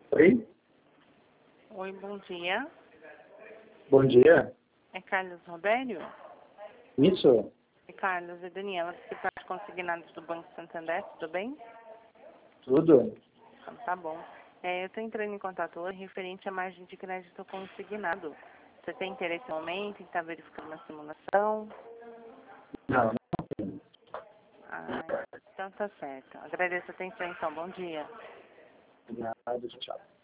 Oi? Oi, bom dia. Bom dia. É Carlos Robério? Isso? É Carlos e Daniela, secretários consignados do Banco Santander, tudo bem? Tudo? Então, tá bom. Eu estou entrando em contato hoje referente à margem de crédito consignado. Você tem interesse no momento em estar verificando uma simulação? Não, não. Ah, então tá certo. Agradeço a atenção, então. Bom dia. Nada, tchau.